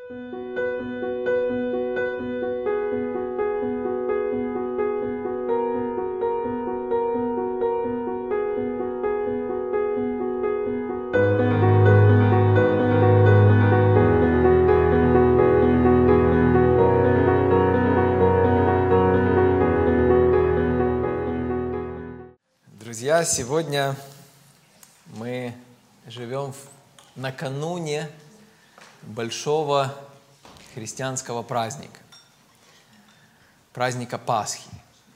Друзья, сегодня мы живем накануне большого христианского праздника, праздника Пасхи.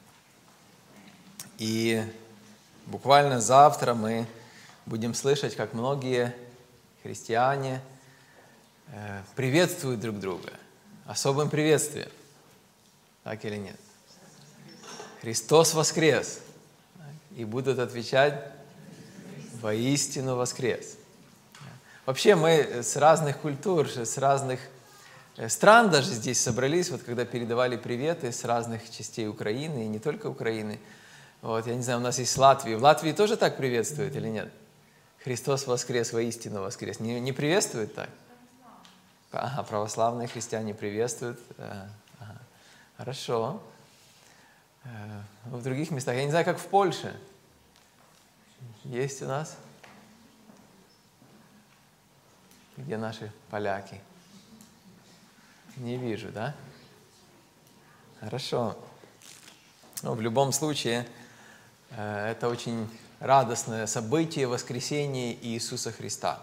И буквально завтра мы будем слышать, как многие христиане приветствуют друг друга особым приветствием. Так или нет? Христос воскрес! И будут отвечать: воистину воскрес. Вообще мы с разных культур, с разных стран даже здесь собрались, вот когда передавали приветы с разных частей Украины, и не только Украины. Вот, я не знаю, у нас есть Латвия. В Латвии тоже так приветствуют или нет? Христос воскрес, воистину воскрес. Не приветствуют так? Ага, православные христиане приветствуют. Ага. Хорошо. В других местах, я не знаю, как в Польше. Есть у нас? Где наши поляки? Не вижу, да? Хорошо. Но в любом случае, это очень радостное событие воскресения Иисуса Христа.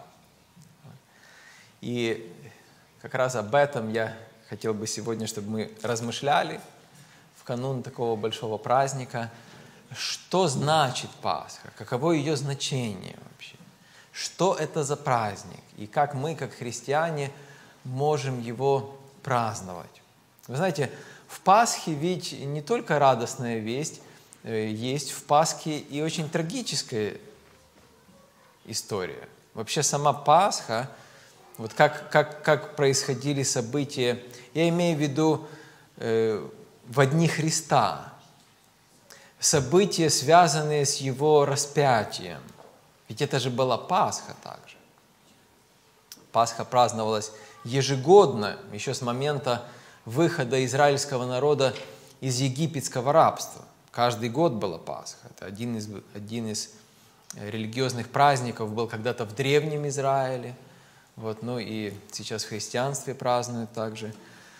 И как раз об этом я хотел бы сегодня, чтобы мы размышляли в канун такого большого праздника. Что значит Пасха? Каково ее значение вообще? Что это за праздник? И как мы, как христиане, можем его праздновать? Вы знаете, в Пасхе ведь не только радостная весть, есть в Пасхе и очень трагическая история. Вообще сама Пасха, вот как происходили события, я имею в виду во дни Христа, события, связанные с Его распятием. Ведь это же была Пасха также. Пасха праздновалась ежегодно, еще с момента выхода израильского народа из египетского рабства. Каждый год была Пасха. Это один из религиозных праздников был когда-то в Древнем Израиле. Вот, ну и сейчас в христианстве празднуют также.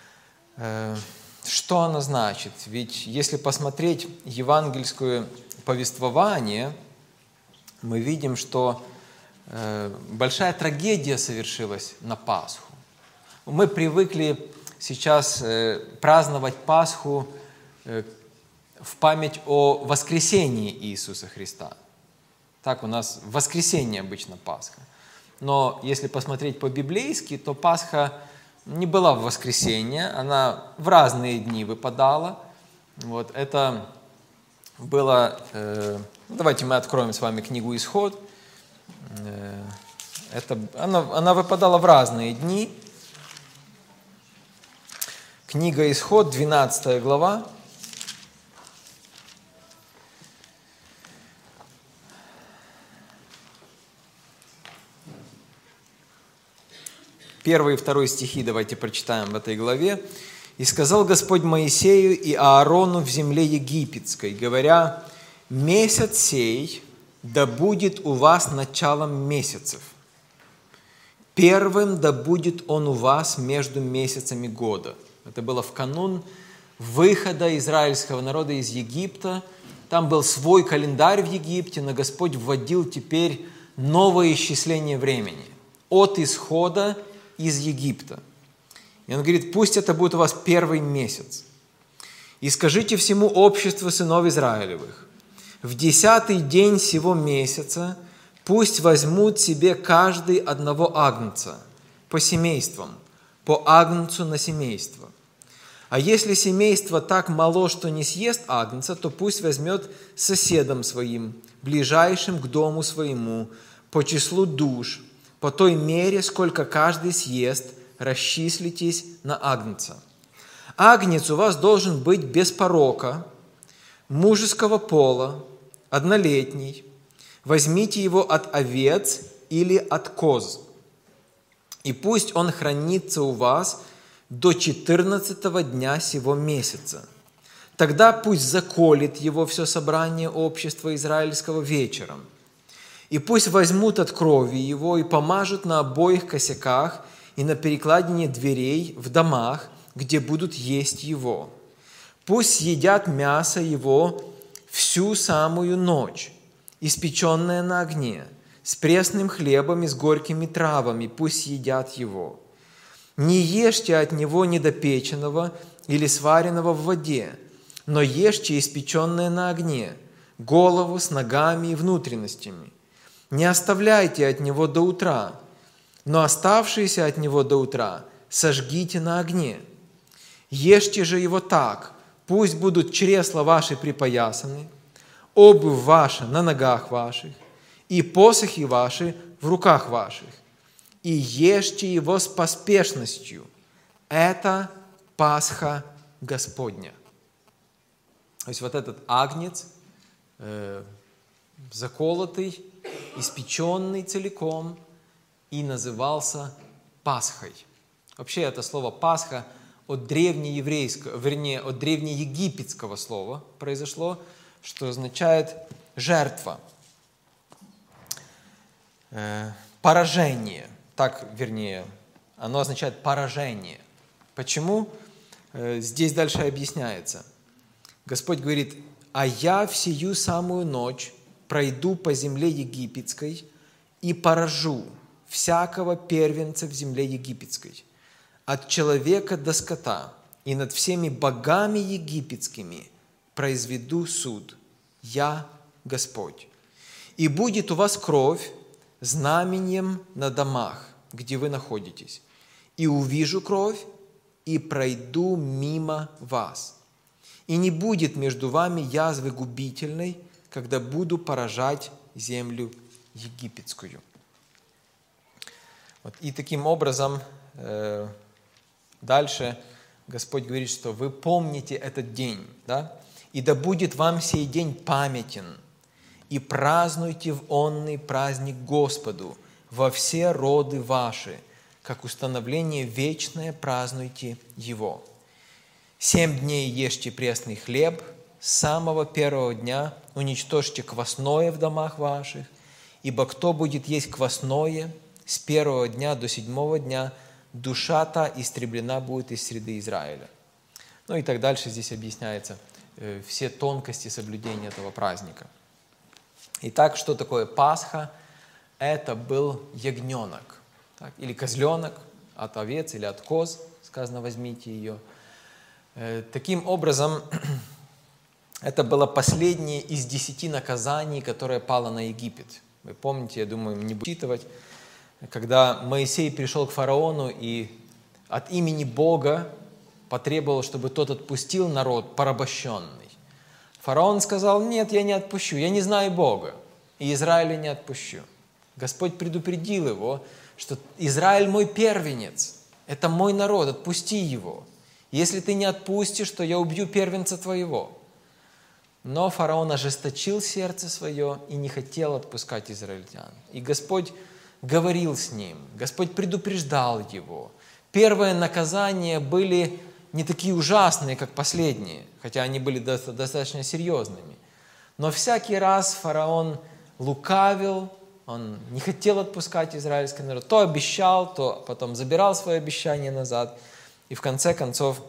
Что оно значит? Ведь если посмотреть евангельское повествование, мы видим, что большая трагедия совершилась на Пасху. Мы привыкли сейчас праздновать Пасху в память о воскресении Иисуса Христа. Так у нас в воскресенье обычно Пасха. Но если посмотреть по-библейски, то Пасха не была в воскресенье, она в разные дни выпадала. Вот, это было... давайте мы откроем с вами книгу «Исход». Она выпадала в разные дни. Книга «Исход», 12 глава. Первый и второй стихи давайте прочитаем в этой главе. «И сказал Господь Моисею и Аарону в земле египетской, говоря: месяц сей да будет у вас началом месяцев. Первым да будет он у вас между месяцами года». Это было в канун выхода израильского народа из Египта. Там был свой календарь в Египте, но Господь вводил теперь новое исчисление времени от исхода из Египта. И он говорит: пусть это будет у вас первый месяц. «И скажите всему обществу сынов Израилевых: в 10-й день сего месяца пусть возьмут себе каждый одного агнца по семействам, по агнцу на семейство. А если семейство так мало, что не съест агнца, то пусть возьмет соседом своим, ближайшим к дому своему, по числу душ, по той мере, сколько каждый съест, расчислитесь на агнца. Агнец у вас должен быть без порока, мужеского пола, однолетний. Возьмите его от овец или от коз. и пусть он хранится у вас до 14-го дня сего месяца. Тогда пусть заколет его все собрание общества израильского вечером. И пусть возьмут от крови его и помажут на обоих косяках и на перекладине дверей в домах, где будут есть его. Пусть съедят мясо его всю самую ночь, испеченное на огне, с пресным хлебом и с горькими травами, пусть съедят его. Не ешьте от него недопеченного или сваренного в воде, но ешьте испеченное на огне, голову с ногами и внутренностями. Не оставляйте от него до утра, но оставшиеся от него до утра сожгите на огне. Ешьте же его так, пусть будут чресла ваши припоясаны, обувь ваша на ногах ваших, и посохи ваши в руках ваших, и ешьте его с поспешностью. Это Пасха Господня. То есть вот этот агнец, заколотый, испеченный целиком, и назывался Пасхой. Вообще это слово «Пасха» от древнееврейского, вернее, от древнеегипетского слова произошло, что означает «жертва», «поражение». Так, вернее, оно означает «поражение». Почему? Здесь дальше объясняется. Господь говорит: «А я в сию самую ночь пройду по земле египетской и поражу всякого первенца в земле египетской, от человека до скота, и над всеми богами египетскими произведу суд. Я Господь. И будет у вас кровь знаменем на домах, где вы находитесь. И увижу кровь, и пройду мимо вас. И не будет между вами язвы губительной, когда буду поражать землю египетскую». Вот. И таким образом дальше Господь говорит, что вы помните этот день, да? «И да будет вам сей день памятен, и празднуйте в онный праздник Господу во все роды ваши, как установление вечное празднуйте его. 7 дней ешьте пресный хлеб, с самого первого дня уничтожьте квасное в домах ваших, ибо кто будет есть квасное с первого дня до 7-го дня, душа та истреблена будет из среды Израиля». Ну и так дальше здесь объясняется все тонкости соблюдения этого праздника. Итак, что такое Пасха? Это был ягненок, так, или козленок от овец или от коз, сказано, возьмите ее. Таким образом, это было последнее из 10 наказаний, которое пало на Египет. Вы помните, я думаю, не буду читывать, когда Моисей пришел к фараону и от имени Бога потребовал, чтобы тот отпустил народ порабощенный. Фараон сказал: «Нет, я не отпущу, я не знаю Бога, и Израиля не отпущу». Господь предупредил его, что Израиль мой первенец, это мой народ, отпусти его. Если ты не отпустишь, то я убью первенца твоего. Но фараон ожесточил сердце свое и не хотел отпускать израильтян. И Господь говорил с ним, Господь предупреждал его. Первые наказания были не такие ужасные, как последние, хотя они были достаточно серьезными. Но всякий раз фараон лукавил, он не хотел отпускать израильский народ. То обещал, то потом забирал свое обещание назад. И в конце концов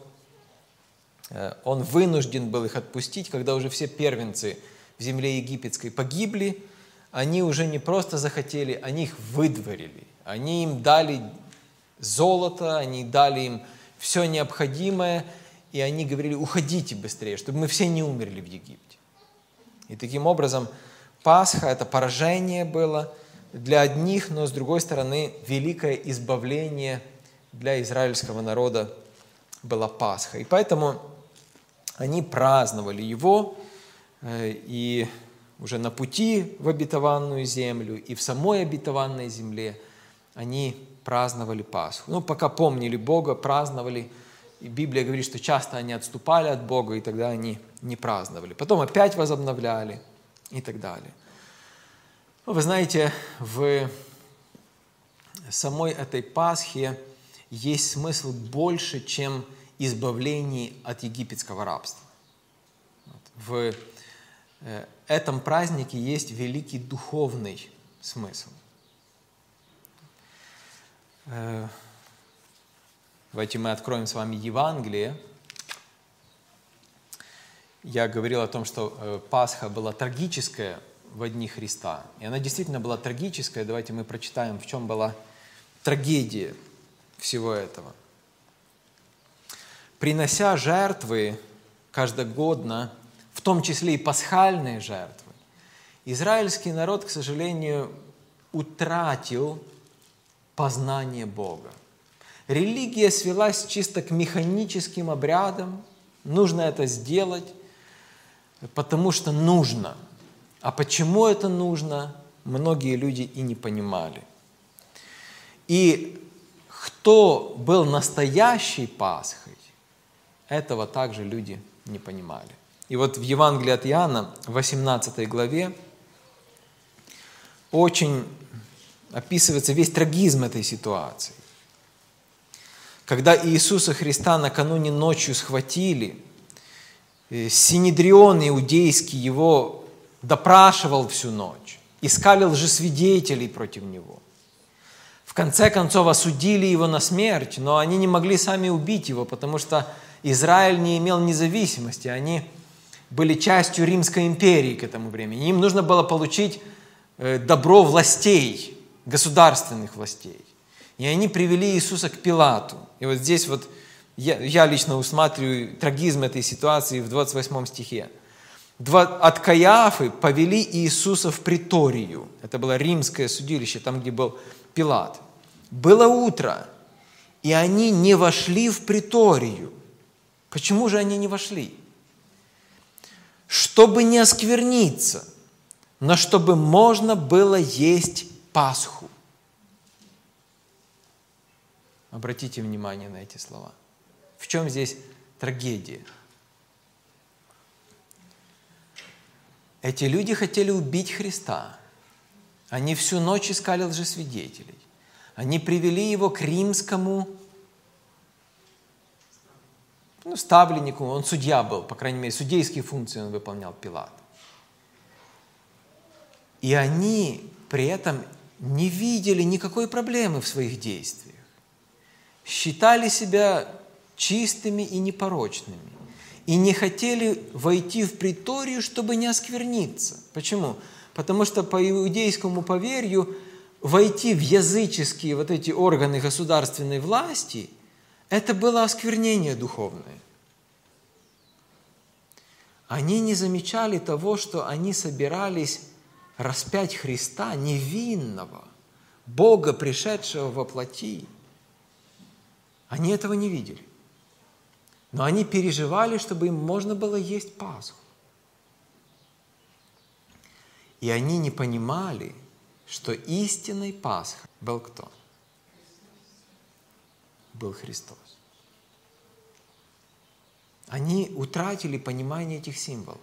он вынужден был их отпустить, когда уже все первенцы в земле египетской погибли. Они уже не просто захотели, они их выдворили. Они им дали золото, они дали им все необходимое, и они говорили: уходите быстрее, чтобы мы все не умерли в Египте. И таким образом Пасха – это поражение было для одних, но с другой стороны великое избавление для израильского народа была Пасха. И поэтому они праздновали его, и уже на пути в обетованную землю, и в самой обетованной земле они праздновали Пасху. Ну, пока помнили Бога, праздновали. И Библия говорит, что часто они отступали от Бога, и тогда они не праздновали. Потом опять возобновляли и так далее. Ну, вы знаете, в самой этой Пасхи есть смысл больше, чем избавление от египетского рабства. В этом празднике есть великий духовный смысл. Давайте мы откроем с вами Евангелие. Я говорил о том, что Пасха была трагическая во дни Христа. И она действительно была трагическая. Давайте мы прочитаем, в чем была трагедия всего этого. Принося жертвы каждогодно, в том числе и пасхальные жертвы, израильский народ, к сожалению, утратил познание Бога. Религия свелась чисто к механическим обрядам. Нужно это сделать, потому что нужно. А почему это нужно, многие люди и не понимали. И кто был настоящей Пасхой, этого также люди не понимали. И вот в Евангелии от Иоанна, в 18 главе, очень описывается весь трагизм этой ситуации. Когда Иисуса Христа накануне ночью схватили, Синедрион иудейский его допрашивал всю ночь, искали лжесвидетелей против него. В конце концов осудили его на смерть, но они не могли сами убить его, потому что Израиль не имел независимости, они были частью Римской империи к этому времени. Им нужно было получить добро властей, государственных властей. И они привели Иисуса к Пилату. И вот здесь вот я лично усматриваю трагизм этой ситуации в 28 стихе. От Каиафы повели Иисуса в приторию. Это было римское судилище, там, где был Пилат. Было утро, и они не вошли в приторию. Почему же они не вошли? Чтобы не оскверниться, но чтобы можно было есть Пасху. Обратите внимание на эти слова. В чем здесь трагедия? Эти люди хотели убить Христа. Они всю ночь искали лжесвидетелей. Они привели его к римскому ставленнику. Он судья был, по крайней мере, судейские функции он выполнял, Пилат. И они при этом не видели никакой проблемы в своих действиях. Считали себя чистыми и непорочными. И не хотели войти в приторию, чтобы не оскверниться. Почему? Потому что по иудейскому поверью войти в языческие вот эти органы государственной власти – это было осквернение духовное. Они не замечали того, что они собирались распять Христа невинного, Бога, пришедшего во плоти. Они этого не видели. Но они переживали, чтобы им можно было есть Пасху. И они не понимали, что истинной Пасхой был кто? Был Христос. Они утратили понимание этих символов.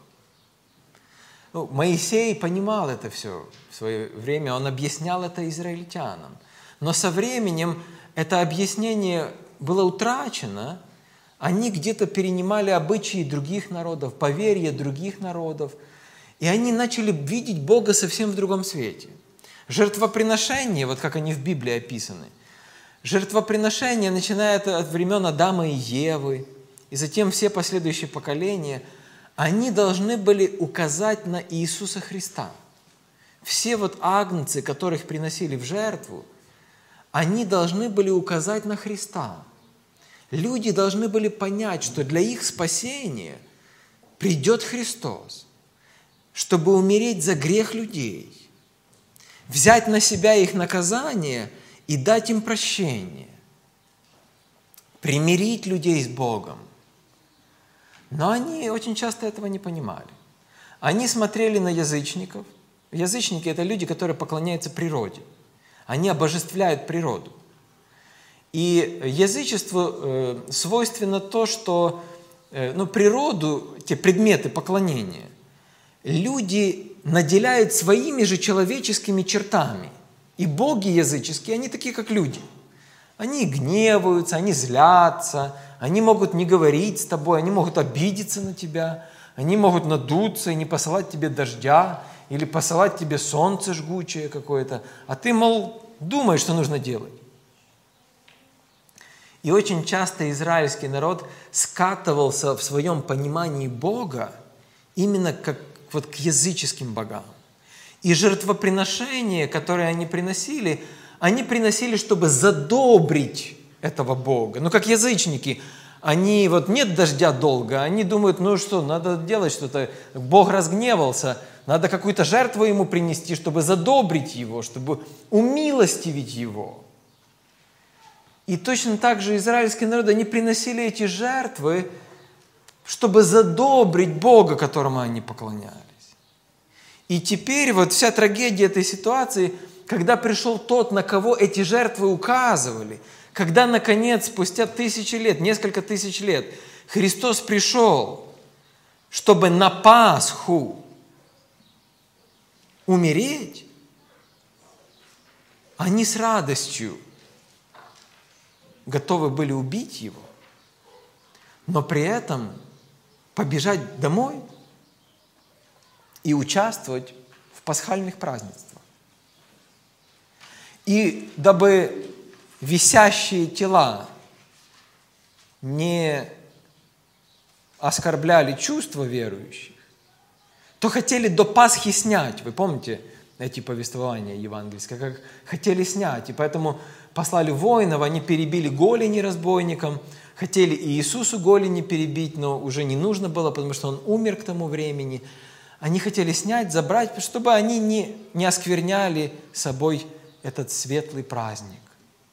Моисей понимал это все в свое время, он объяснял это израильтянам. Но со временем это объяснение было утрачено, они где-то перенимали обычаи других народов, поверья других народов, и они начали видеть Бога совсем в другом свете. Жертвоприношения, вот как они в Библии описаны, жертвоприношения, начиная от времен Адама и Евы, и затем все последующие поколения, они должны были указать на Иисуса Христа. Все вот агнцы, которых приносили в жертву, они должны были указать на Христа. Люди должны были понять, что для их спасения придет Христос, чтобы умереть за грех людей, взять на себя их наказание и дать им прощение, примирить людей с Богом. Но они очень часто этого не понимали. Они смотрели на язычников. Язычники – это люди, которые поклоняются природе. Они обожествляют природу. И язычеству свойственно то, что природу, те предметы поклонения, люди наделяют своими же человеческими чертами. И боги языческие, они такие, как люди. Они гневаются, они злятся, они могут не говорить с тобой, они могут обидеться на тебя, они могут надуться и не посылать тебе дождя, или посылать тебе солнце жгучее какое-то, а ты, мол, думаешь, что нужно делать. И очень часто израильский народ скатывался в своем понимании Бога именно как вот к языческим богам. И жертвоприношения, которые они приносили, чтобы задобрить этого Бога. Ну, как язычники, они вот нет дождя долго, они думают, ну что, надо делать что-то, Бог разгневался, надо какую-то жертву ему принести, чтобы задобрить его, чтобы умилостивить его. И точно так же израильский народ, они приносили эти жертвы, чтобы задобрить Бога, которому они поклонялись. И теперь вот вся трагедия этой ситуации, когда пришел тот, на кого эти жертвы указывали, когда, наконец, спустя тысячи лет, несколько тысяч лет, Христос пришел, чтобы на Пасху умереть, они с радостью готовы были убить его, но при этом побежать домой и участвовать в пасхальных празднествах. И дабы висящие тела не оскорбляли чувства верующих, то хотели до Пасхи снять. Вы помните эти повествования евангельские, как хотели снять. И поэтому послали воинов, они перебили голени разбойникам, хотели и Иисусу голени перебить, но уже не нужно было, потому что Он умер к тому времени. Они хотели снять, забрать, чтобы они не оскверняли собой этот светлый праздник.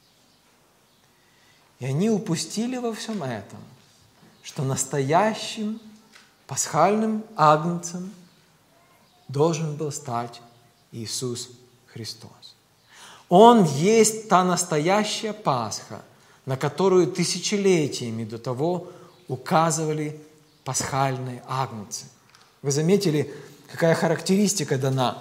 И они упустили во всем этом, что настоящим пасхальным агнцем должен был стать Иисус Христос. Он есть та настоящая Пасха, на которую тысячелетиями до того указывали пасхальные агнцы. Вы заметили, какая характеристика дана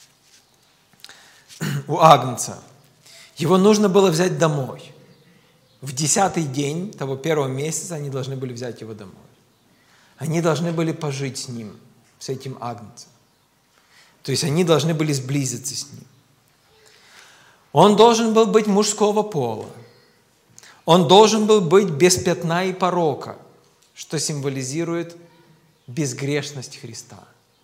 у агнца? Его нужно было взять домой. В 10-й день того первого месяца они должны были взять его домой. Они должны были пожить с ним, с этим агнцем. То есть они должны были сблизиться с ним. Он должен был быть мужского пола. Он должен был быть без пятна и порока, что символизирует безгрешность Христа.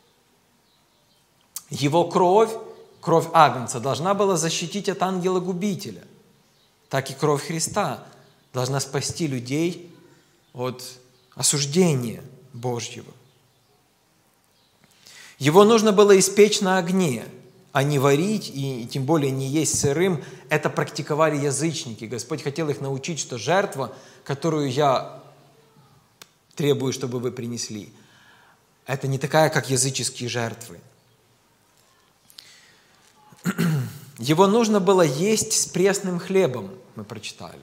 Его кровь агнца, должна была защитить от ангела-губителя. Так и кровь Христа должна спасти людей от осуждения Божьего. Его нужно было испечь на огне, а не варить и тем более не есть сырым. Это практиковали язычники. Господь хотел их научить, что жертва, которую я требую, чтобы вы принесли, это не такая, как языческие жертвы. Его нужно было есть с пресным хлебом, мы прочитали.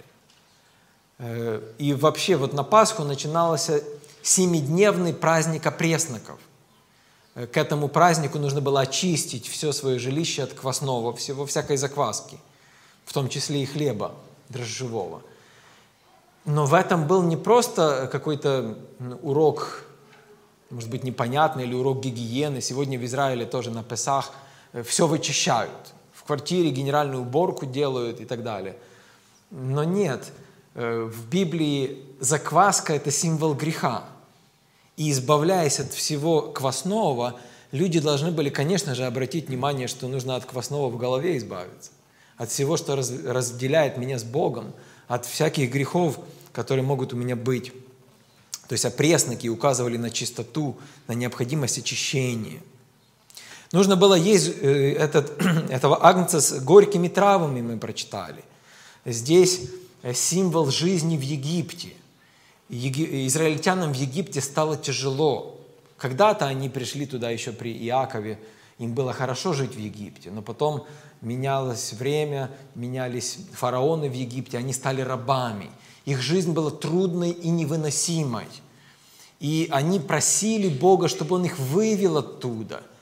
И вообще вот на Пасху начинался 7-дневный праздник опресноков. К этому празднику нужно было очистить все свое жилище от квасного, всякой закваски, в том числе и хлеба дрожжевого. Но в этом был не просто какой-то урок, может быть, непонятный, или урок гигиены. Сегодня в Израиле тоже на Песах все вычищают. В квартире генеральную уборку делают и так далее. Но нет, в Библии закваска – это символ греха. И избавляясь от всего квасного, люди должны были, конечно же, обратить внимание, что нужно от квасного в голове избавиться. От всего, что разделяет меня с Богом, от всяких грехов, которые могут у меня быть. То есть опресноки указывали на чистоту, на необходимость очищения. Нужно было есть этого агнца с горькими травами, мы прочитали. Здесь символ жизни в Египте. Израильтянам в Египте стало тяжело. Когда-то они пришли туда еще при Иакове, им было хорошо жить в Египте, но потом менялось время, менялись фараоны в Египте, они стали рабами. Их жизнь была трудной и невыносимой. И они просили Бога, чтобы Он их вывел оттуда.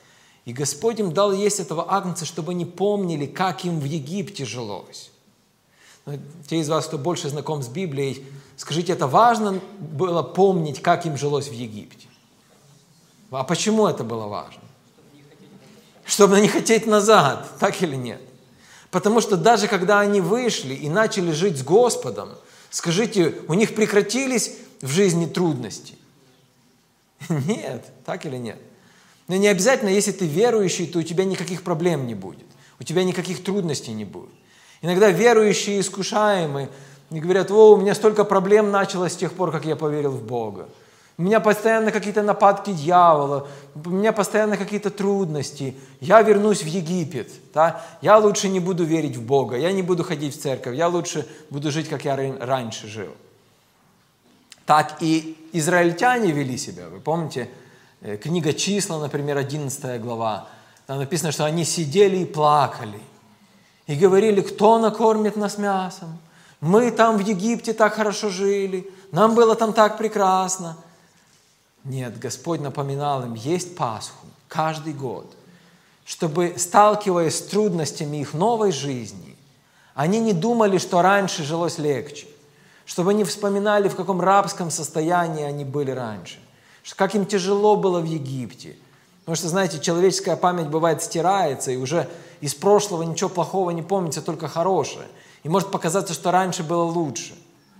И Господь им дал есть этого агнца, чтобы они помнили, как им в Египте жилось. Те из вас, кто больше знаком с Библией, скажите, это важно было помнить, как им жилось в Египте? А почему это было важно? Чтобы не хотеть назад, так или нет? Потому что даже когда они вышли и начали жить с Господом, скажите, у них прекратились в жизни трудности? Нет, так или нет? Но не обязательно, если ты верующий, то у тебя никаких проблем не будет, у тебя никаких трудностей не будет. Иногда верующие искушаемые и говорят: «О, у меня столько проблем началось с тех пор, как я поверил в Бога. У меня постоянно какие-то нападки дьявола, у меня постоянно какие-то трудности. Я вернусь в Египет, да? Я лучше не буду верить в Бога, я не буду ходить в церковь, я лучше буду жить, как я раньше жил». Так и израильтяне вели себя. Вы помните, книга Числа, например, 11 глава, там написано, что они сидели и плакали. И говорили: кто накормит нас мясом? Мы там в Египте так хорошо жили, нам было там так прекрасно. Нет, Господь напоминал им есть Пасху каждый год, чтобы, сталкиваясь с трудностями их новой жизни, они не думали, что раньше жилось легче, чтобы они вспоминали, в каком рабском состоянии они были раньше, как им тяжело было в Египте. Потому что, знаете, человеческая память бывает стирается, и уже из прошлого ничего плохого не помнится, только хорошее. И может показаться, что раньше было лучше.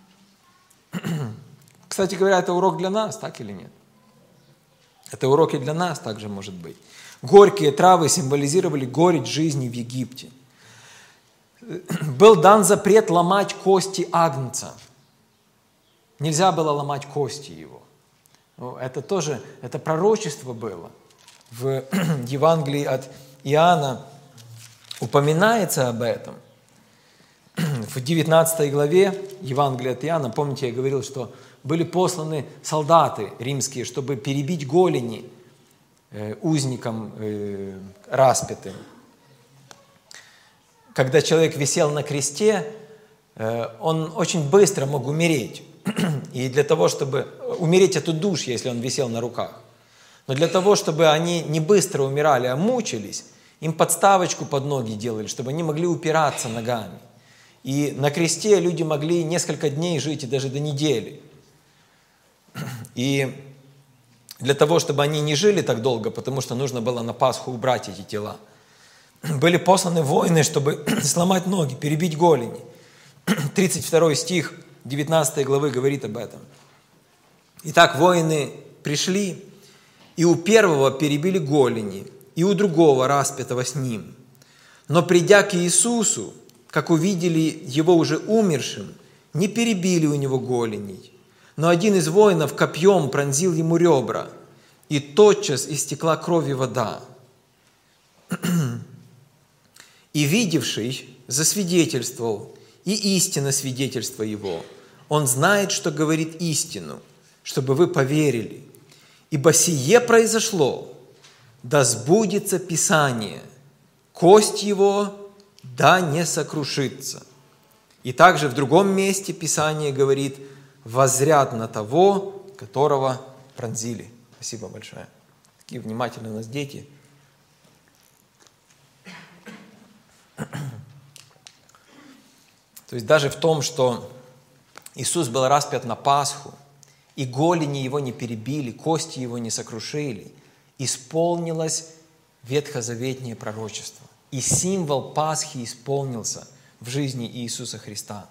Кстати говоря, это урок для нас, так или нет? Это урок и для нас также может быть. Горькие травы символизировали горечь жизни в Египте. Был дан запрет ломать кости агнца. Нельзя было ломать кости его. Это тоже, это пророчество было. В Евангелии от Иоанна упоминается об этом. В 19 главе Евангелия от Иоанна, помните, я говорил, что были посланы солдаты римские, чтобы перебить голени узникам распятым. Когда человек висел на кресте, он очень быстро мог умереть. И для того, чтобы умереть от удушья, если он висел на руках. Но для того, чтобы они не быстро умирали, а мучились, им подставочку под ноги делали, чтобы они могли упираться ногами. И на кресте люди могли несколько дней жить, и даже до недели. И для того, чтобы они не жили так долго, потому что нужно было на Пасху убрать эти тела, были посланы воины, чтобы сломать ноги, перебить голени. 32 стих 19 главы говорит об этом. Итак, воины пришли, и у первого перебили голени, и у другого распятого с ним. Но придя к Иисусу, как увидели его уже умершим, не перебили у него голеней. Но один из воинов копьем пронзил ему ребра, и тотчас истекла кровь и вода. И видевший засвидетельствовал, и истина свидетельство его. Он знает, что говорит истину, чтобы вы поверили. Ибо сие произошло, да сбудется Писание, кость его да не сокрушится. И также в другом месте Писание говорит: воззрят на того, которого пронзили. Спасибо большое. Такие внимательные у нас дети. То есть даже в том, что Иисус был распят на Пасху, и голени его не перебили, кости его не сокрушили, исполнилось ветхозаветнее пророчество. И символ Пасхи исполнился в жизни Иисуса Христа.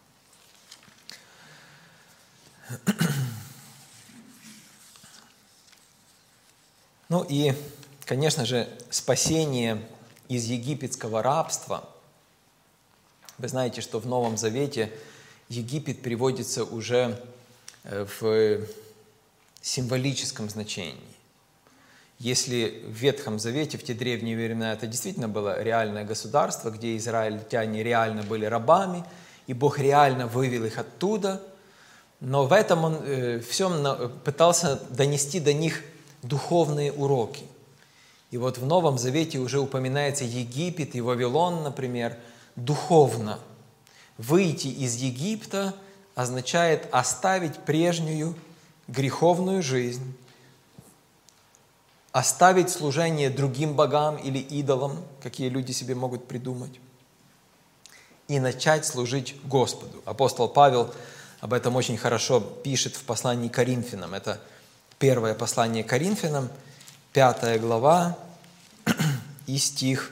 Ну и, конечно же, спасение из египетского рабства. Вы знаете, что в Новом Завете Египет приводится уже в символическом значении. Если в Ветхом Завете, в те древние времена, это действительно было реальное государство, где израильтяне реально были рабами, и Бог реально вывел их оттуда, но в этом Он всем пытался донести до них духовные уроки. И вот в Новом Завете уже упоминается Египет и Вавилон, например, духовно. Выйти из Египта означает оставить прежнюю греховную жизнь, оставить служение другим богам или идолам, какие люди себе могут придумать, и начать служить Господу. Апостол Павел об этом очень хорошо пишет в послании к Коринфянам. Это первое послание к Коринфянам, 5 глава и стих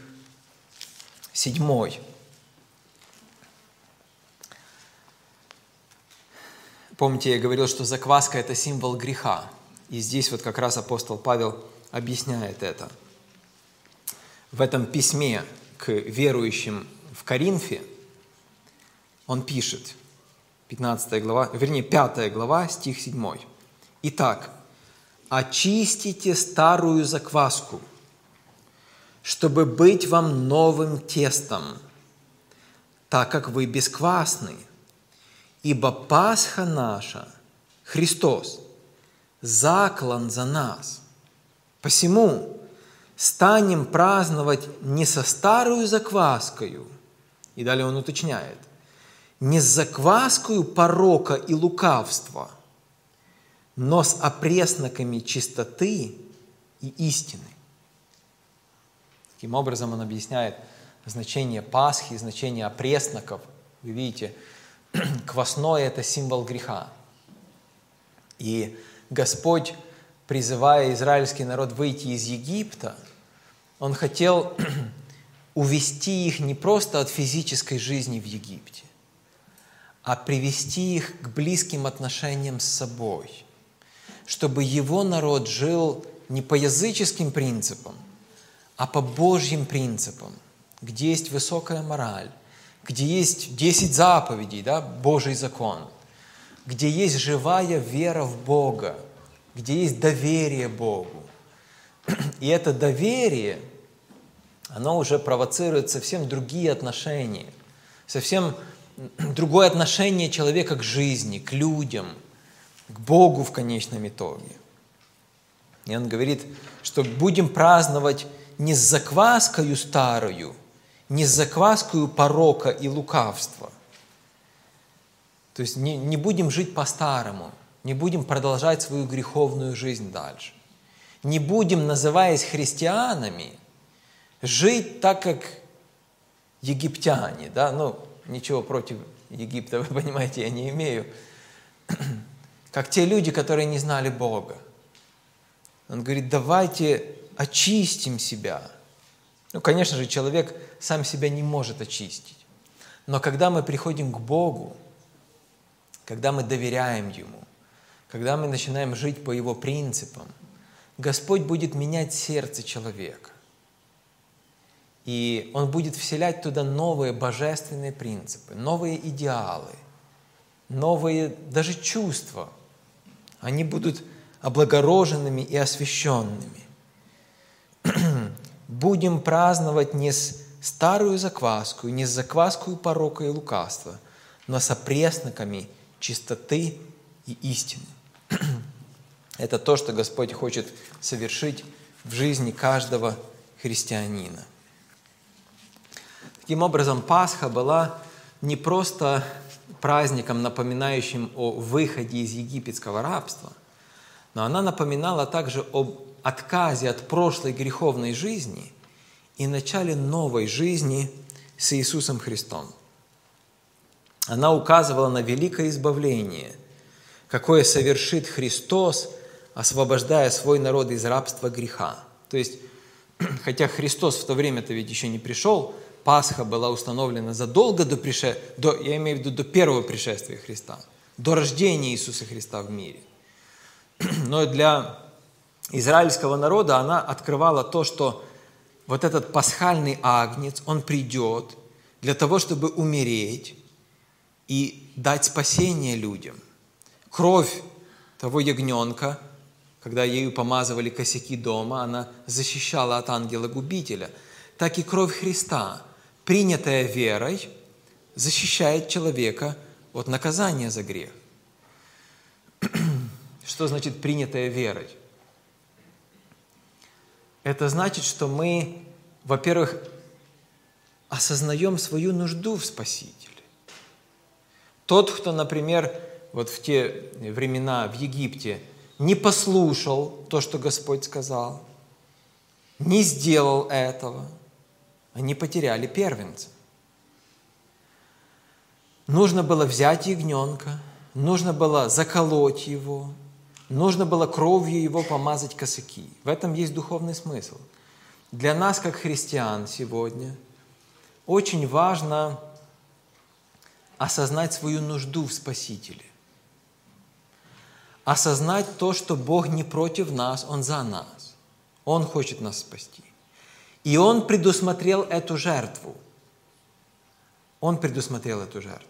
7. Помните, я говорил, что закваска – это символ греха. И здесь вот как раз апостол Павел объясняет это. В этом письме к верующим в Коринфе он пишет, 5 глава, стих 7. «Итак, очистите старую закваску, чтобы быть вам новым тестом, так как вы бесквасны, ибо Пасха наша, Христос, заклан за нас. Посему станем праздновать не со старую закваскою», и далее он уточняет, «не с закваскою порока и лукавства, но с опресноками чистоты и истины». Таким образом, он объясняет значение Пасхи, значение опресноков. Вы видите, квасное – это символ греха. И Господь, призывая израильский народ выйти из Египта, Он хотел увести их не просто от физической жизни в Египте, а привести их к близким отношениям с собой, чтобы Его народ жил не по языческим принципам, а по Божьим принципам, где есть высокая мораль, где есть 10 заповедей, да, Божий закон, где есть живая вера в Бога, где есть доверие Богу. И это доверие, оно уже провоцирует совсем другие отношения, совсем другое отношение человека к жизни, к людям, к Богу в конечном итоге. И он говорит, что будем праздновать не с закваскою старую, не с закваскою порока и лукавства. То есть не будем жить по-старому, не будем продолжать свою греховную жизнь дальше. Не будем, называясь христианами, жить так, как египтяне. Да? Ну, ничего против Египта, вы понимаете, я не имею. Как те люди, которые не знали Бога. Он говорит, давайте очистим себя. Ну, конечно же, человек сам себя не может очистить. Но когда мы приходим к Богу, когда мы доверяем Ему, когда мы начинаем жить по Его принципам, Господь будет менять сердце человека. И Он будет вселять туда новые божественные принципы, новые идеалы, новые даже чувства. Они будут облагороженными и освященными. Будем праздновать не с старую закваску, не с закваскою порока и лукавства, но с опресноками чистоты и истины. Это то, что Господь хочет совершить в жизни каждого христианина. Таким образом, Пасха была не просто праздником, напоминающим о выходе из египетского рабства, но она напоминала также об отказе от прошлой греховной жизни и начале новой жизни с Иисусом Христом. Она указывала на великое избавление, какое совершит Христос, освобождая свой народ из рабства греха. То есть, хотя Христос в то время-то ведь еще не пришел, Пасха была установлена задолго я имею в виду до первого пришествия Христа, до рождения Иисуса Христа в мире. Но для израильского народа она открывала то, что вот этот пасхальный агнец, он придет для того, чтобы умереть и дать спасение людям. Кровь того ягненка, когда ею помазывали косяки дома, она защищала от ангела-губителя. Так и кровь Христа, принятая верой, защищает человека от наказания за грех. Что значит принятая верой? Это значит, что мы, во-первых, осознаем свою нужду в Спасителе. Тот, кто, например, вот в те времена в Египте не послушал то, что Господь сказал, не сделал этого, они потеряли первенца. Нужно было взять ягненка, нужно было заколоть его, нужно было кровью его помазать косяки. В этом есть духовный смысл. Для нас, как христиан сегодня, очень важно осознать свою нужду в Спасителе. Осознать то, что Бог не против нас, Он за нас. Он хочет нас спасти. И Он предусмотрел эту жертву. Он предусмотрел эту жертву.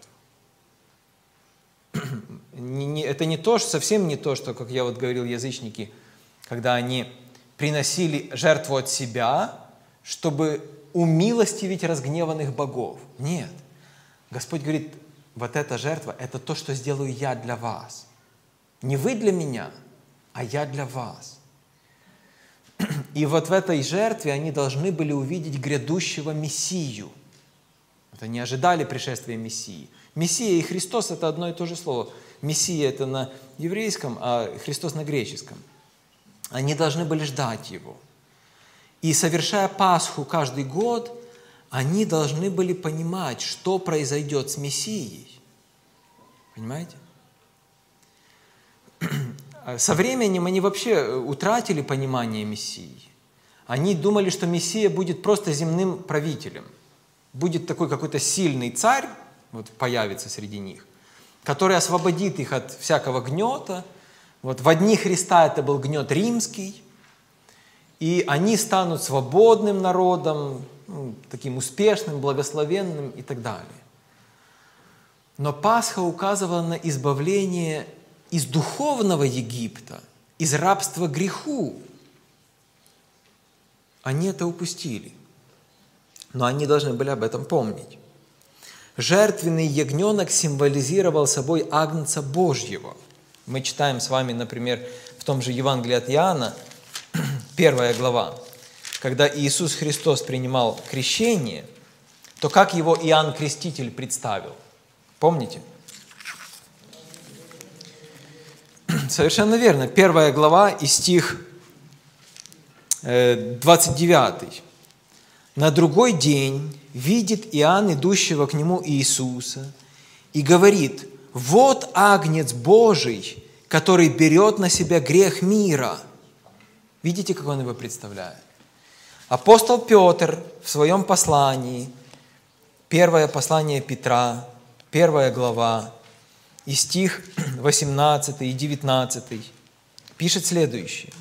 Это не то, совсем не то, что, как я вот говорил, язычники, когда они приносили жертву от себя, чтобы умилостивить разгневанных богов. Нет. Господь говорит, вот эта жертва, это то, что сделаю я для вас. Не вы для меня, а я для вас. И вот в этой жертве они должны были увидеть грядущего Мессию. Вот они ожидали пришествия Мессии. Мессия и Христос – это одно и то же слово. Мессия – это на еврейском, а Христос на греческом. Они должны были ждать Его. И совершая Пасху каждый год, они должны были понимать, что произойдет с Мессией. Понимаете? Со временем они вообще утратили понимание Мессии. Они думали, что Мессия будет просто земным правителем. Будет такой какой-то сильный царь, вот появится среди них, который освободит их от всякого гнета. Вот в дни Христа это был гнет римский, и они станут свободным народом, таким успешным, благословенным и так далее. Но Пасха указывала на избавление из духовного Египта, из рабства греху. Они это упустили, но они должны были об этом помнить. Жертвенный ягненок символизировал собой Агнца Божьего. Мы читаем с вами, например, в том же Евангелии от Иоанна, 1 глава, когда Иисус Христос принимал крещение, то как его Иоанн Креститель представил? Помните? Совершенно верно. 1 глава и стих 29. На другой день видит Иоанн, идущего к нему Иисуса, и говорит: «Вот Агнец Божий, который берет на себя грех мира». Видите, как он его представляет? Апостол Петр в своем послании, первое послание Петра, 1 глава, и стих 18 и 19, пишет следующее.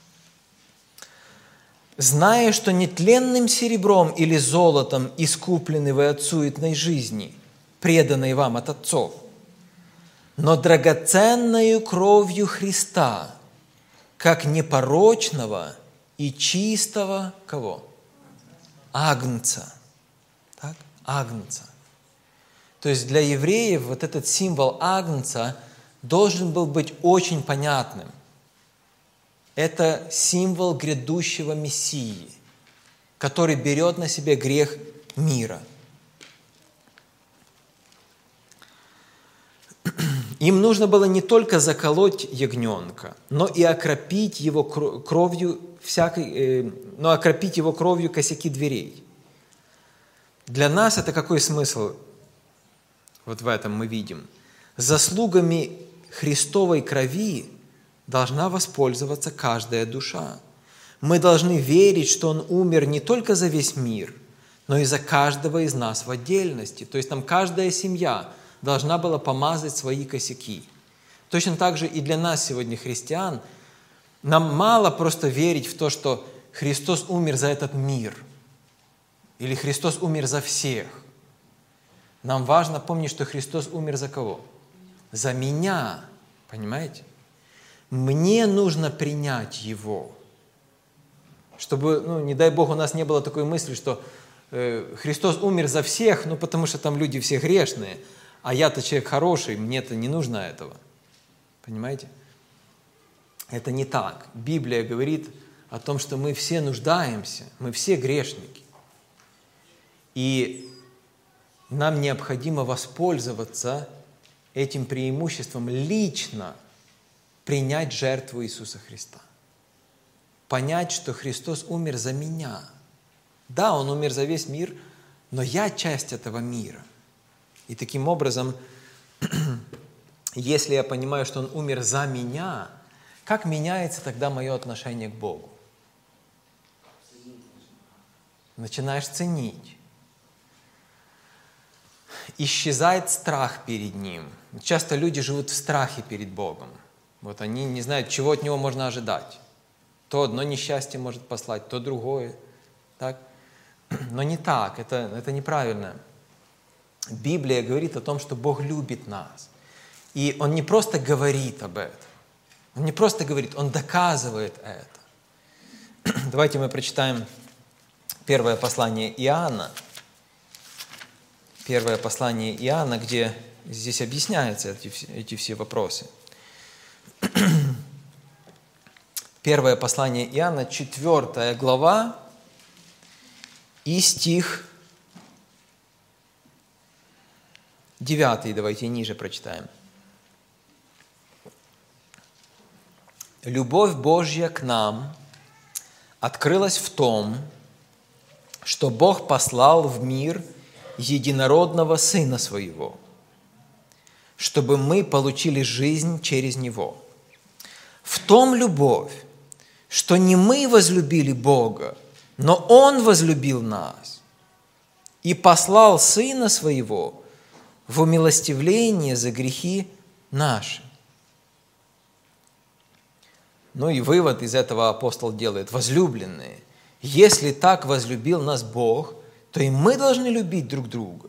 «Зная, что нетленным серебром или золотом искуплены вы от суетной жизни, преданной вам от отцов, но драгоценною кровью Христа, как непорочного и чистого кого? Агнца». Так? Агнца. То есть для евреев вот этот символ Агнца должен был быть очень понятным. Это символ грядущего Мессии, который берет на себя грех мира. Им нужно было не только заколоть ягненка, но и окропить его кровью косяки дверей. Для нас это какой смысл? Вот в этом мы видим. Заслугами Христовой крови должна воспользоваться каждая душа. Мы должны верить, что Он умер не только за весь мир, но и за каждого из нас в отдельности. То есть там каждая семья должна была помазать свои косяки. Точно так же и для нас сегодня, христиан, нам мало просто верить в то, что Христос умер за этот мир или Христос умер за всех. Нам важно помнить, что Христос умер за кого? За меня. Понимаете? Мне нужно принять Его. Чтобы, не дай Бог, у нас не было такой мысли, что Христос умер за всех, потому что там люди все грешные, а я-то человек хороший, мне-то не нужно этого. Понимаете? Это не так. Библия говорит о том, что мы все нуждаемся, мы все грешники. И нам необходимо воспользоваться этим преимуществом лично принять жертву Иисуса Христа. понять, что Христос умер за меня. Да, Он умер за весь мир, но я часть этого мира. И таким образом, если я понимаю, что Он умер за меня, как меняется тогда мое отношение к Богу? Начинаешь ценить. Исчезает страх перед Ним. Часто люди живут в страхе перед Богом. Вот они не знают, чего от Него можно ожидать. То одно несчастье может послать, то другое. Так? Но не так, это неправильно. Библия говорит о том, что Бог любит нас. И Он не просто говорит об этом. Он не просто говорит, Он доказывает это. Давайте мы прочитаем первое послание Иоанна. Первое послание Иоанна, где здесь объясняются эти все вопросы. Первое послание Иоанна, 4 глава, и стих 9, давайте ниже прочитаем. «Любовь Божья к нам открылась в том, что Бог послал в мир единородного Сына Своего, чтобы мы получили жизнь через Него. В том любовь, что не мы возлюбили Бога, но Он возлюбил нас и послал Сына Своего в умилостивление за грехи наши». Ну и вывод из этого апостол делает: возлюбленные, если так возлюбил нас Бог, то и мы должны любить друг друга.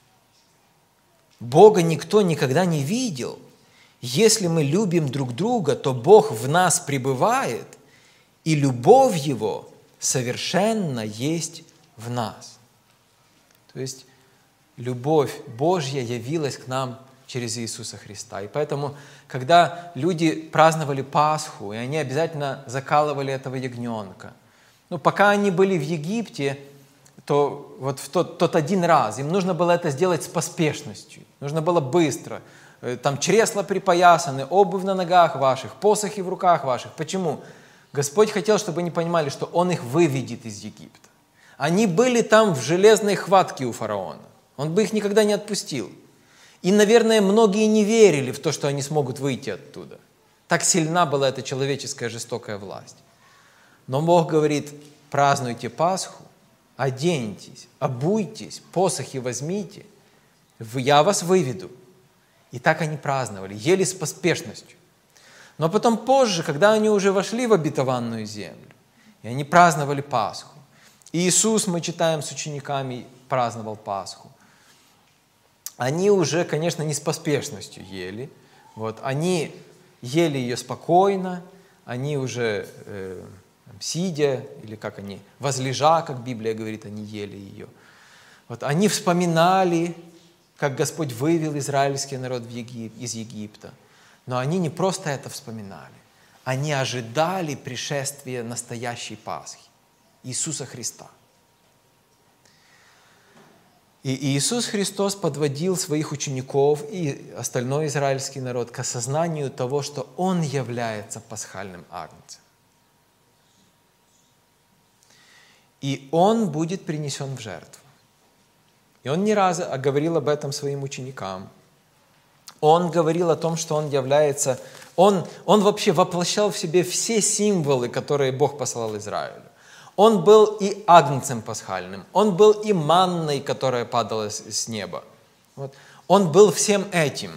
Бога никто никогда не видел. Если мы любим друг друга, то Бог в нас пребывает, и любовь Его совершенно есть в нас. То есть любовь Божья явилась к нам через Иисуса Христа. И поэтому, когда люди праздновали Пасху, и они обязательно закалывали этого ягненка, пока они были в Египте, то вот в тот один раз им нужно было это сделать с поспешностью, нужно было быстро. Там чресла припоясаны, обувь на ногах ваших, посохи в руках ваших. Почему? Господь хотел, чтобы они понимали, что Он их выведет из Египта. Они были там в железной хватке у фараона. Он бы их никогда не отпустил. И, наверное, многие не верили в то, что они смогут выйти оттуда. Так сильна была эта человеческая жестокая власть. Но Бог говорит: празднуйте Пасху, оденьтесь, обуйтесь, посохи возьмите, я вас выведу. И так они праздновали, ели с поспешностью. Но потом позже, когда они уже вошли в обетованную землю, и они праздновали Пасху, и Иисус, мы читаем, с учениками праздновал Пасху, они уже, конечно, не с поспешностью ели. Они ели ее спокойно, они уже сидя, или как они, возлежа, как Библия говорит, они ели ее. Они вспоминали, как Господь вывел израильский народ из Египта. Но они не просто это вспоминали, они ожидали пришествия настоящей Пасхи, Иисуса Христа. И Иисус Христос подводил своих учеников и остальной израильский народ к осознанию того, что Он является пасхальным агнцем. И Он будет принесен в жертву. И Он не раз говорил об этом своим ученикам. Он говорил о том, что Он является... Он вообще воплощал в себе все символы, которые Бог послал Израилю. Он был и агнцем пасхальным, Он был и манной, которая падала с неба. Он был всем этим.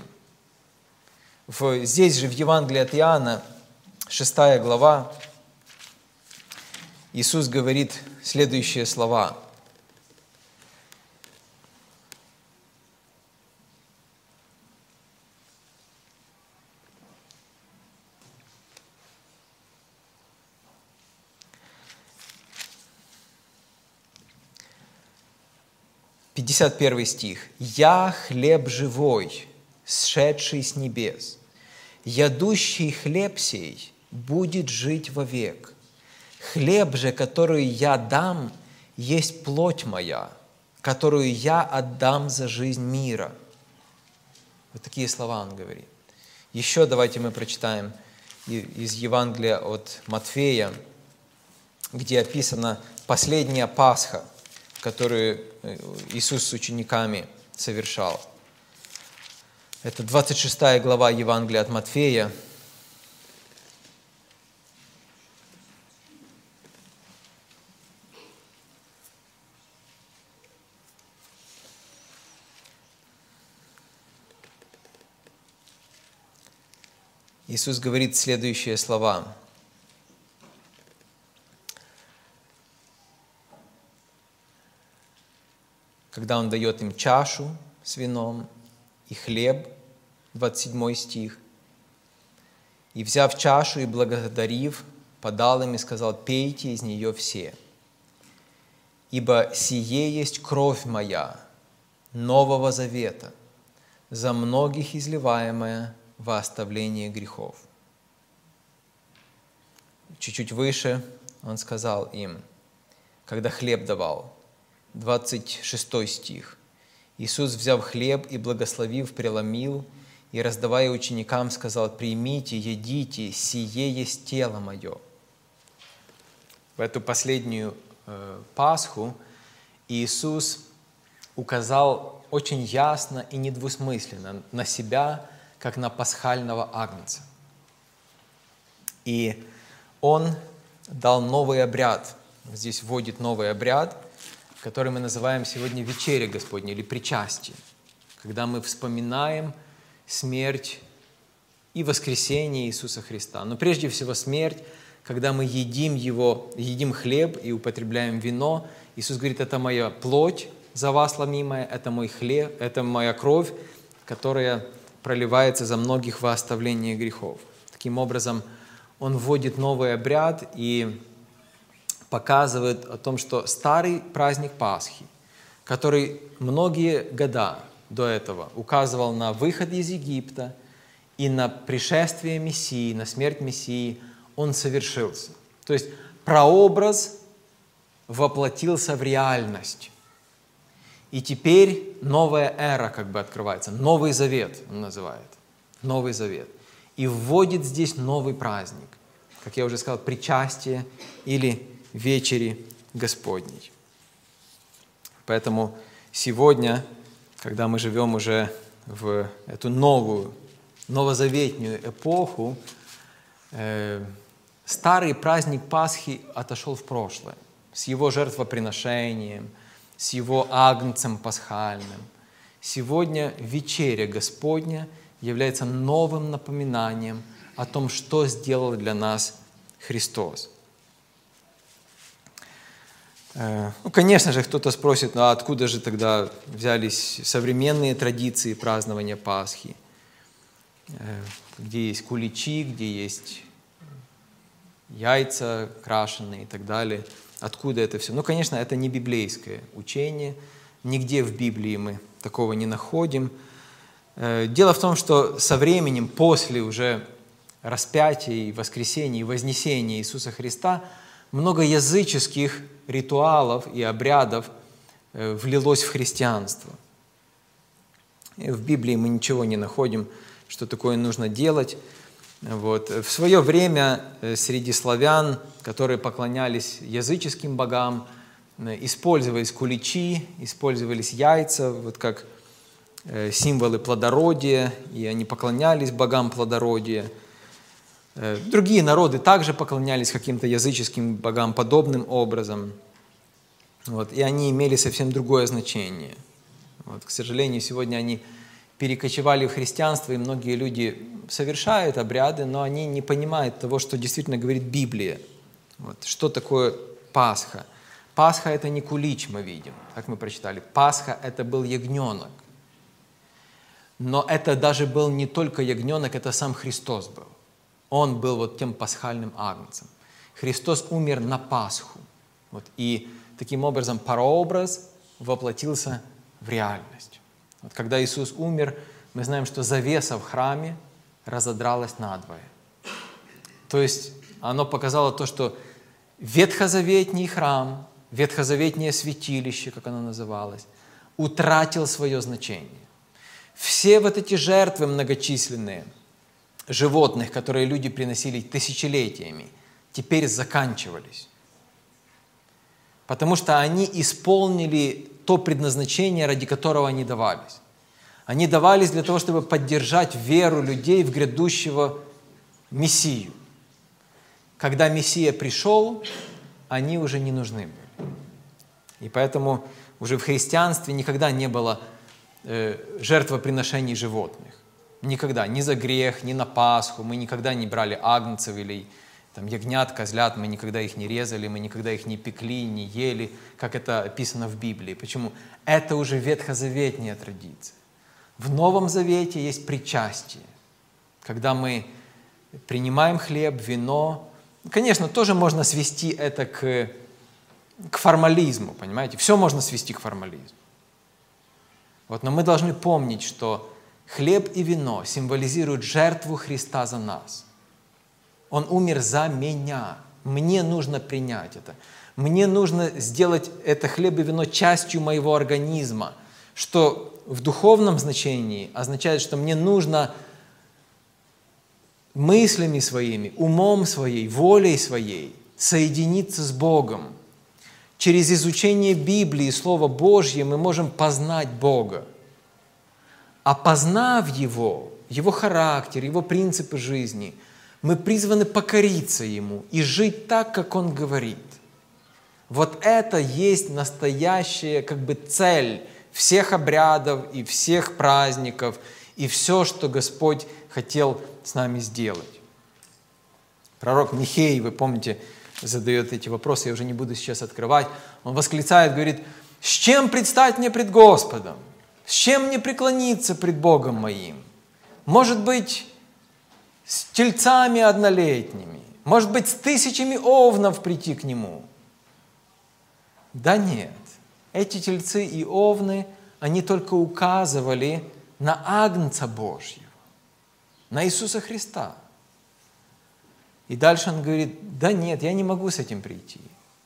Здесь же в Евангелии от Иоанна, 6 глава, Иисус говорит следующие слова. – 51 стих. «Я хлеб живой, сшедший с небес. Ядущий хлеб сей будет жить вовек. Хлеб же, который я дам, есть плоть моя, которую я отдам за жизнь мира». Вот такие слова Он говорит. Еще давайте мы прочитаем из Евангелия от Матфея, где описана последняя Пасха, которую Иисус с учениками совершал. Это 26 глава Евангелия от Матфея. Иисус говорит следующие слова. Когда Он дает им чашу с вином и хлеб, 27 стих, «И, взяв чашу и благодарив, подал им и сказал: пейте из нее все, ибо сие есть кровь моя, нового завета, за многих изливаемая во оставление грехов». Чуть-чуть выше Он сказал им, когда хлеб давал, 26 стих. «Иисус, взяв хлеб и благословив, преломил, и, раздавая ученикам, сказал: примите, едите, сие есть тело мое». В эту последнюю Пасху Иисус указал очень ясно и недвусмысленно на себя, как на пасхального агнца. И Он дал новый обряд. Здесь вводит новый обряд, который мы называем сегодня вечеря Господня или причастие, когда мы вспоминаем смерть и воскресение Иисуса Христа. Но прежде всего смерть, когда мы едим хлеб и употребляем вино. Иисус говорит: это моя плоть за вас ломимая, это мой хлеб, это моя кровь, которая проливается за многих во оставление грехов. Таким образом, Он вводит новый обряд и показывает о том, что старый праздник Пасхи, который многие года до этого указывал на выход из Египта и на пришествие Мессии, на смерть Мессии, он совершился. То есть прообраз воплотился в реальность. И теперь новая эра как бы открывается, Новый Завет он называет, Новый Завет. И вводит здесь новый праздник, как я уже сказал, причастие или вечери Господней. Поэтому сегодня, когда мы живем уже в эту новую, новозаветную эпоху, старый праздник Пасхи отошел в прошлое, с его жертвоприношением, с его агнцем пасхальным. Сегодня вечеря Господня является новым напоминанием о том, что сделал для нас Христос. Конечно же, кто-то спросит, а откуда же тогда взялись современные традиции празднования Пасхи, где есть куличи, где есть яйца крашеные и так далее. Откуда это все? Конечно, это не библейское учение, нигде в Библии мы такого не находим. Дело в том, что со временем, после уже распятия, воскресения и вознесения Иисуса Христа, много языческих ритуалов и обрядов влилось в христианство. И в Библии мы ничего не находим, что такое нужно делать. В свое время среди славян, которые поклонялись языческим богам, использовались куличи, использовались яйца, как символы плодородия, и они поклонялись богам плодородия. Другие народы также поклонялись каким-то языческим богам подобным образом. И они имели совсем другое значение. К сожалению, сегодня они перекочевали в христианство, и многие люди совершают обряды, но они не понимают того, что действительно говорит Библия. Что такое Пасха? Пасха – это не кулич, мы видим, как мы прочитали. Пасха – это был ягненок. Но это даже был не только ягненок, это сам Христос был. Он был тем пасхальным агнцем. Христос умер на Пасху. И таким образом прообраз воплотился в реальность. Когда Иисус умер, мы знаем, что завеса в храме разодралась надвое. То есть оно показало то, что ветхозаветний храм, ветхозаветнее святилище, как оно называлось, утратил свое значение. Все эти жертвы многочисленные, животных, которые люди приносили тысячелетиями, теперь заканчивались. потому что они исполнили то предназначение, ради которого они давались. Они давались для того, чтобы поддержать веру людей в грядущего Мессию. Когда Мессия пришел, они уже не нужны были. И поэтому уже в христианстве никогда не было жертвоприношений животных. Никогда. Ни за грех, ни на Пасху. Мы никогда не брали агнцев или там, ягнят, козлят. Мы никогда их не резали, мы никогда их не пекли, не ели, как это описано в Библии. Почему? Это уже ветхозаветная традиция. В Новом Завете есть причастие, когда мы принимаем хлеб, вино. Конечно, тоже можно свести это к формализму, понимаете? Все можно свести к формализму. Вот, но мы должны помнить, что хлеб и вино символизируют жертву Христа за нас. Он умер за меня. Мне нужно принять это. Мне нужно сделать это хлеб и вино частью моего организма, что в духовном значении означает, что мне нужно мыслями своими, умом своей, волей своей соединиться с Богом. Через изучение Библии, Слова Божье, мы можем познать Бога. А познав Его, Его характер, Его принципы жизни, мы призваны покориться Ему и жить так, как Он говорит. Вот это есть настоящая цель всех обрядов и всех праздников, и все, что Господь хотел с нами сделать. Пророк Михей, вы помните, задает эти вопросы, я уже не буду сейчас открывать. Он восклицает, говорит: «С чем предстать мне пред Господом? С чем мне преклониться пред Богом моим? Может быть, с тельцами однолетними? Может быть, с 1000 овнов прийти к Нему?» Да нет. Эти тельцы и овны, они только указывали на Агнца Божьего, на Иисуса Христа. И дальше он говорит: да нет, я не могу с этим прийти.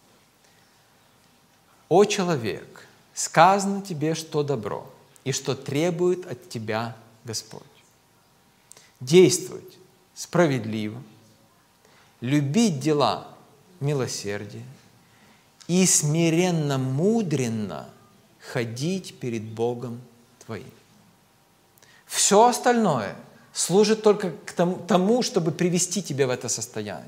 «О человек, сказано тебе, что добро, и что требует от тебя Господь. Действовать справедливо, любить дела милосердия и смиренно-мудренно ходить перед Богом твоим». Все остальное служит только к тому, чтобы привести тебя в это состояние.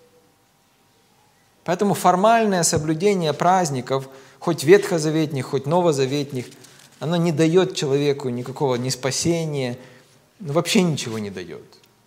Поэтому формальное соблюдение праздников, хоть ветхозаветних, хоть новозаветних, оно не дает человеку никакого ни спасения, вообще ничего не дает.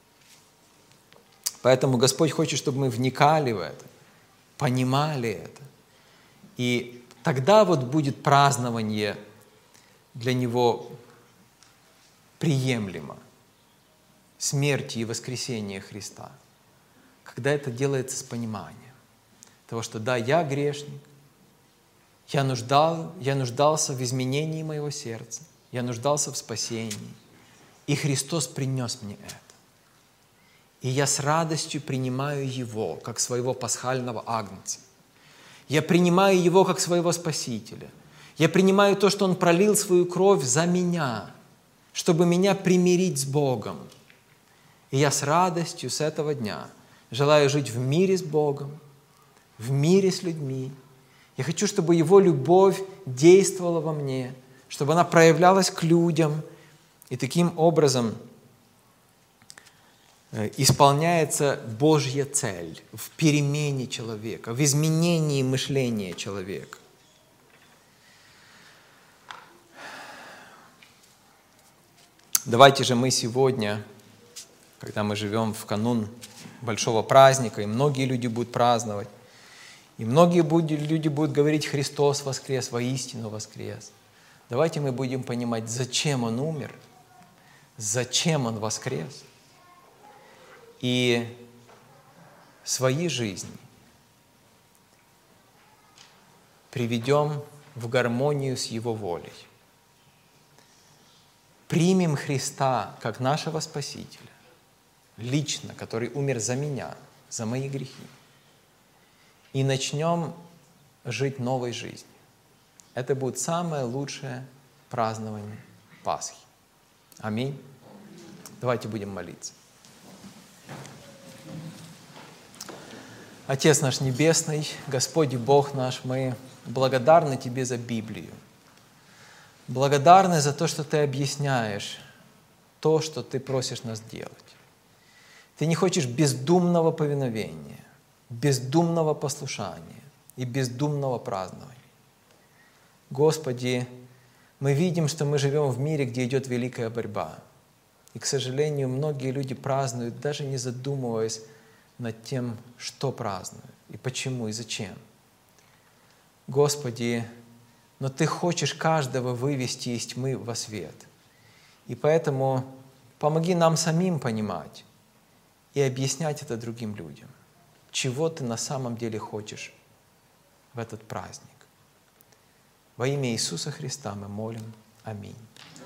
Поэтому Господь хочет, чтобы мы вникали в это, понимали это. И тогда вот будет празднование для Него приемлемо. Смерти и воскресения Христа. Когда это делается с пониманием того, что да, я грешник, я нуждался в изменении моего сердца, я нуждался в спасении, и Христос принес мне это. И я с радостью принимаю Его, как своего пасхального агнца. Я принимаю Его, как своего Спасителя. Я принимаю то, что Он пролил свою кровь за меня, чтобы меня примирить с Богом. И я с радостью с этого дня желаю жить в мире с Богом, в мире с людьми. Я хочу, чтобы Его любовь действовала во мне, чтобы она проявлялась к людям. И таким образом исполняется Божья цель в перемене человека, в изменении мышления человека. Давайте же мы сегодня, когда мы живем в канун большого праздника, и многие люди будут праздновать, и многие люди будут говорить: «Христос воскрес, воистину воскрес». Давайте мы будем понимать, зачем Он умер, зачем Он воскрес, и свои жизни приведем в гармонию с Его волей. Примем Христа как нашего Спасителя, лично, который умер за меня, за мои грехи, и начнем жить новой жизнью. Это будет самое лучшее празднование Пасхи. Аминь. Давайте будем молиться. Отец наш Небесный, Господь и Бог наш, мы благодарны Тебе за Библию. Благодарны за то, что Ты объясняешь то, что Ты просишь нас делать. Ты не хочешь бездумного повиновения, бездумного послушания и бездумного празднования. Господи, мы видим, что мы живем в мире, где идет великая борьба. И, к сожалению, многие люди празднуют, даже не задумываясь над тем, что празднуют, и почему, и зачем. Господи, но Ты хочешь каждого вывести из тьмы во свет. И поэтому помоги нам самим понимать и объяснять это другим людям, чего Ты на самом деле хочешь в этот праздник. Во имя Иисуса Христа мы молим. Аминь.